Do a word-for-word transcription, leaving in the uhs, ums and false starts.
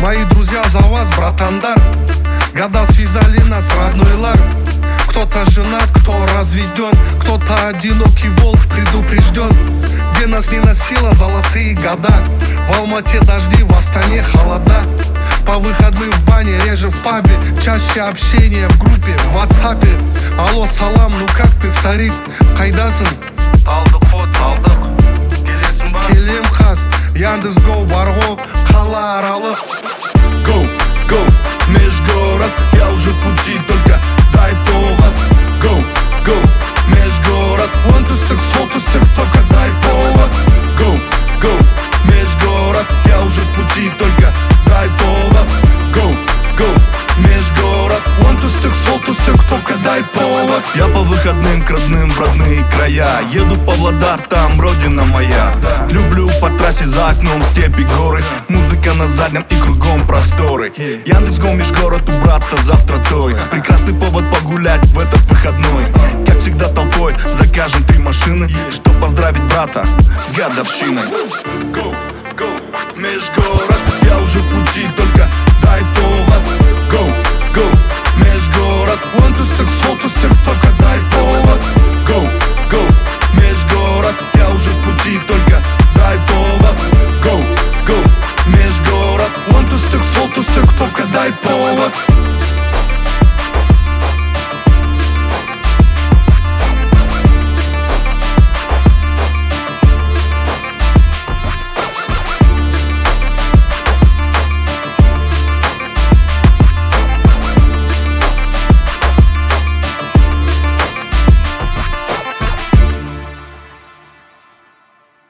Мои друзья за вас, братандар. Года связали нас, родной лар. Кто-то женат, кто разведен, кто-то одинокий волк предупрежден. Где нас не носило золотые года. В Алмате дожди, в Астане холода. По выходным в бане, реже в пабе. Чаще общение в группе, в ватсапе. Алло, салам, ну как ты, старик? Қайдасың? Талдық қой, талдық. Келесің ба? Келем қас, Яндекс Go бар ғой, қала аралық. Go, go, межгород, я уже в пути, только дай повод. Go, go, межгород, оңтүстік, солтүстік, только дай повод. Go, go, межгород, я уже в пути, только дай повод. Go, go, межгород, оңтүстік, солтүстік, только дай повод. я по выходным к родным в родные края. Еду в Павлодар, там родина моя. Люблю по трассе, за окном степи, горы. Музыка на заднем и кругом просторы. Яндекс.Го, межгород, у брата завтра той. Прекрасный повод погулять в этот выходной. Как всегда толпой закажем три машины, чтоб поздравить брата с годовщиной. Go, go, межгород, я уже в пути, только дай повод.